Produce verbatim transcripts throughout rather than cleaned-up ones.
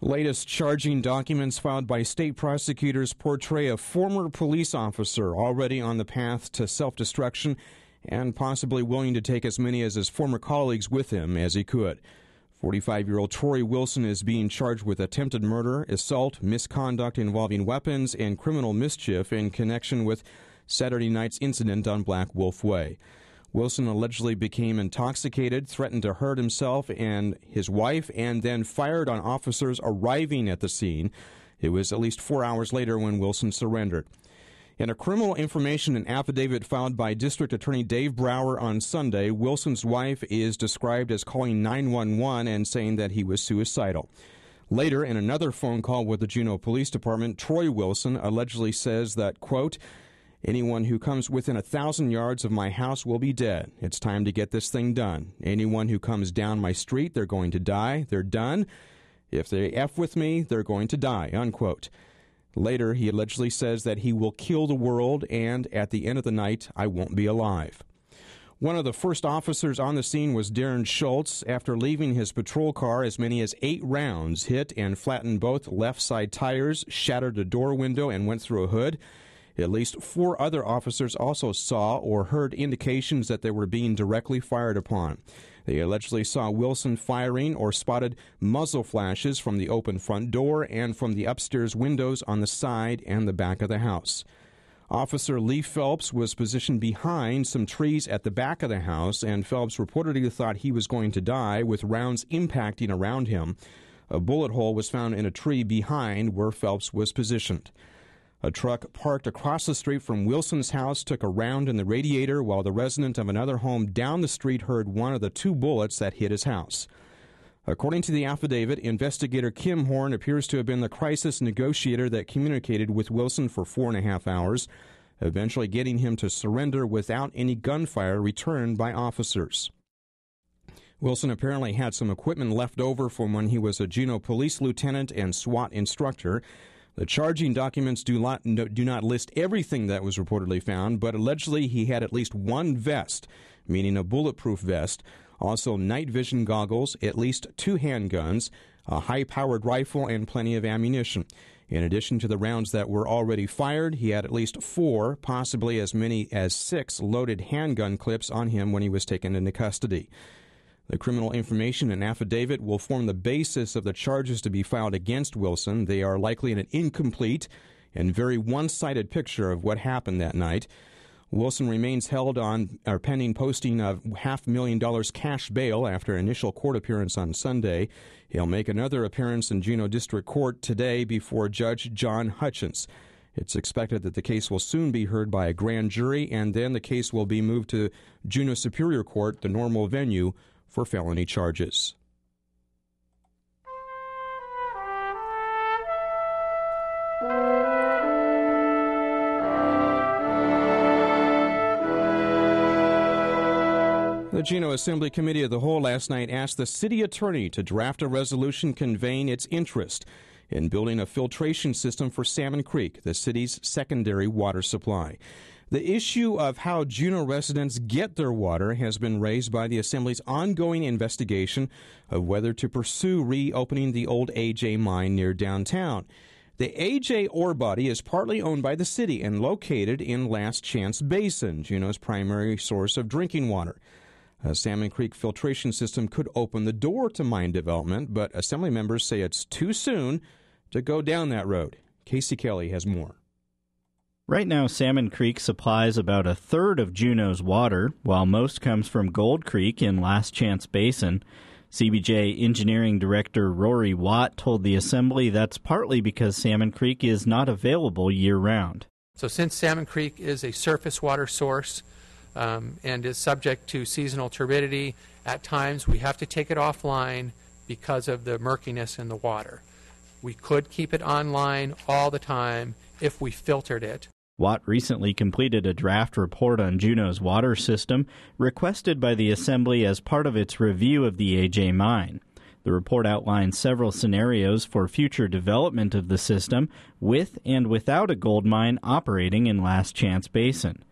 Latest charging documents filed by state prosecutors portray a former police officer already on the path to self-destruction and possibly willing to take as many as his former colleagues with him as he could. forty-five-year-old Troy Wilson is being charged with attempted murder, assault, misconduct involving weapons, and criminal mischief in connection with Saturday night's incident on Black Wolf Way. Wilson allegedly became intoxicated, threatened to hurt himself and his wife, and then fired on officers arriving at the scene. It was at least four hours later when Wilson surrendered. In a criminal information and affidavit filed by District Attorney Dave Brower on Sunday, Wilson's wife is described as calling nine one one and saying that he was suicidal. Later, in another phone call with the Juneau Police Department, Troy Wilson allegedly says that, quote, "Anyone who comes within a thousand yards of my house will be dead. It's time to get this thing done. Anyone who comes down my street, they're going to die. They're done. If they F with me, they're going to die," unquote. Later, he allegedly says that he will kill the world, and at the end of the night, I won't be alive. One of the first officers on the scene was Darren Schultz. After leaving his patrol car, as many as eight rounds hit and flattened both left side tires, shattered a door window, and went through a hood. At least four other officers also saw or heard indications that they were being directly fired upon. They allegedly saw Wilson firing or spotted muzzle flashes from the open front door and from the upstairs windows on the side and the back of the house. Officer Lee Phelps was positioned behind some trees at the back of the house, and Phelps reportedly thought he was going to die with rounds impacting around him. A bullet hole was found in a tree behind where Phelps was positioned. A truck parked across the street from Wilson's house took a round in the radiator, while the resident of another home down the street heard one of the two bullets that hit his house. According to the affidavit, investigator Kim Horn appears to have been the crisis negotiator that communicated with Wilson for four and a half hours, eventually getting him to surrender without any gunfire returned by officers. Wilson apparently had some equipment left over from when he was a Juneau police lieutenant and SWAT instructor. The charging documents do not, do not list everything that was reportedly found, but allegedly he had at least one vest, meaning a bulletproof vest, also night vision goggles, at least two handguns, a high-powered rifle, and plenty of ammunition. In addition to the rounds that were already fired, he had at least four, possibly as many as six loaded handgun clips on him when he was taken into custody. The criminal information and affidavit will form the basis of the charges to be filed against Wilson. They are likely an incomplete and very one-sided picture of what happened that night. Wilson remains held on or pending posting of half a million dollars cash bail after an initial court appearance on Sunday. He'll make another appearance in Juneau District Court today before Judge John Hutchins. It's expected that the case will soon be heard by a grand jury, and then the case will be moved to Juneau Superior Court, the normal venue for felony charges. The Juneau Assembly Committee of the Whole last night asked the city attorney to draft a resolution conveying its interest in building a filtration system for Salmon Creek, the city's secondary water supply. The issue of how Juneau residents get their water has been raised by the Assembly's ongoing investigation of whether to pursue reopening the old A J mine near downtown. The A J ore body is partly owned by the city and located in Last Chance Basin, Juneau's primary source of drinking water. A Salmon Creek filtration system could open the door to mine development, but Assembly members say it's too soon to go down that road. Casey Kelly has more. Right now, Salmon Creek supplies about a third of Juneau's water, while most comes from Gold Creek in Last Chance Basin. C B J Engineering Director Rory Watt told the Assembly that's partly because Salmon Creek is not available year-round. So since Salmon Creek is a surface water source um, and is subject to seasonal turbidity, at times we have to take it offline because of the murkiness in the water. We could keep it online all the time if we filtered it. Watt recently completed a draft report on Juneau's water system requested by the Assembly as part of its review of the A J mine. The report outlines several scenarios for future development of the system with and without a gold mine operating in Last Chance Basin.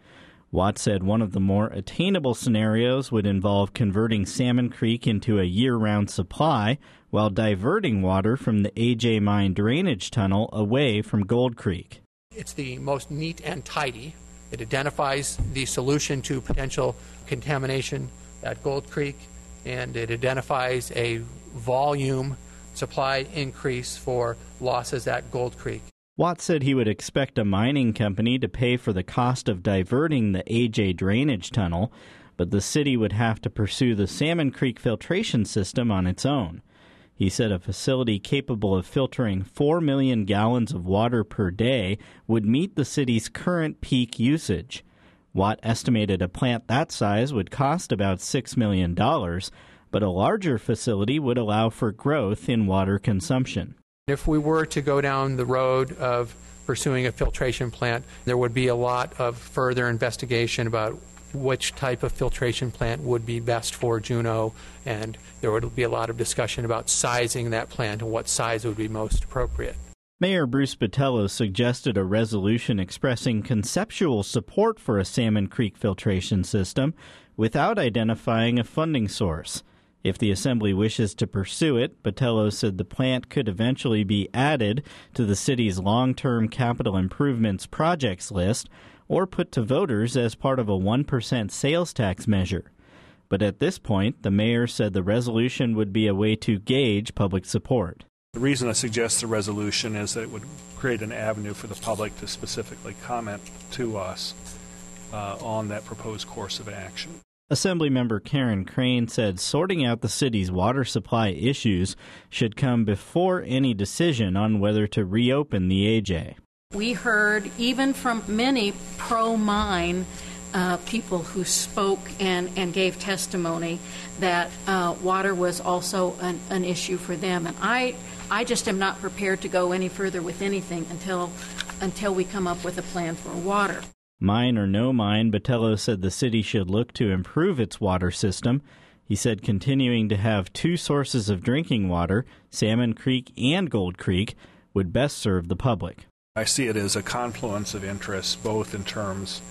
Watt said one of the more attainable scenarios would involve converting Salmon Creek into a year-round supply while diverting water from the A J Mine drainage tunnel away from Gold Creek. It's the most neat and tidy. It identifies the solution to potential contamination at Gold Creek, and it identifies a volume supply increase for losses at Gold Creek. Watt said he would expect a mining company to pay for the cost of diverting the A J drainage tunnel, but the city would have to pursue the Salmon Creek filtration system on its own. He said a facility capable of filtering four million gallons of water per day would meet the city's current peak usage. Watt estimated a plant that size would cost about six million dollars, but a larger facility would allow for growth in water consumption. If we were to go down the road of pursuing a filtration plant, there would be a lot of further investigation about which type of filtration plant would be best for Juneau, and there would be a lot of discussion about sizing that plant and what size would be most appropriate. Mayor Bruce Botelho suggested a resolution expressing conceptual support for a Salmon Creek filtration system without identifying a funding source. If the Assembly wishes to pursue it, Botelho said the plant could eventually be added to the city's long-term capital improvements projects list or put to voters as part of a one percent sales tax measure. But at this point, the mayor said the resolution would be a way to gauge public support. The reason I suggest the resolution is that it would create an avenue for the public to specifically comment to us uh, on that proposed course of action. Assemblymember Karen Crane said sorting out the city's water supply issues should come before any decision on whether to reopen the A J. We heard even from many pro-mine uh, people who spoke and, and gave testimony that uh, water was also an, an issue for them. And I, I just am not prepared to go any further with anything until, until we come up with a plan for water. Mine or no mine, Botelho said the city should look to improve its water system. He said continuing to have two sources of drinking water, Salmon Creek and Gold Creek, would best serve the public. I see it as a confluence of interests, both in terms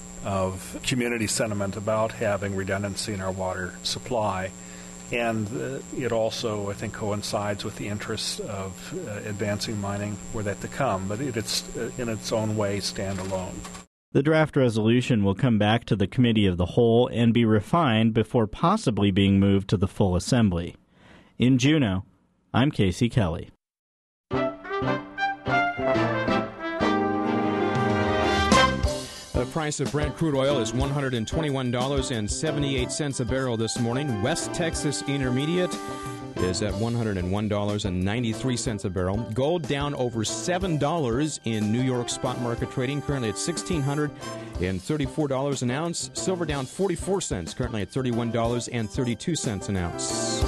of community sentiment about having redundancy in our water supply, and uh, it also, I think, coincides with the interests of uh, advancing mining were that to come, but it, it's uh, in its own way standalone. The draft resolution will come back to the Committee of the Whole and be refined before possibly being moved to the full Assembly. In Juneau, I'm Casey Kelly. The price of Brent crude oil is one hundred twenty-one dollars and seventy-eight cents a barrel this morning. West Texas Intermediate is at one hundred one dollars and ninety-three cents a barrel. Gold down over seven dollars in New York spot market trading, currently at one thousand six hundred thirty-four dollars an ounce. Silver down forty-four cents, currently at thirty-one dollars and thirty-two cents an ounce.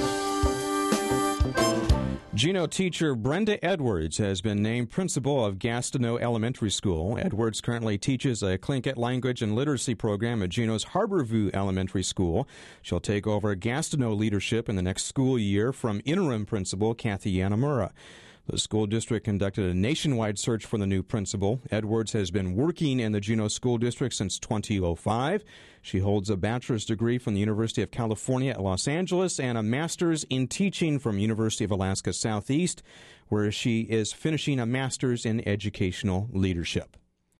Juneau teacher Brenda Edwards has been named principal of Gastineau Elementary School. Edwards currently teaches a Tlingit language and literacy program at Juneau's Harborview Elementary School. She'll take over Gastineau leadership in the next school year from interim principal Kathy Yanamura. The school district conducted a nationwide search for the new principal. Edwards has been working in the Juneau School District since two thousand five. She holds a bachelor's degree from the University of California at Los Angeles and a master's in teaching from University of Alaska Southeast, where she is finishing a master's in educational leadership.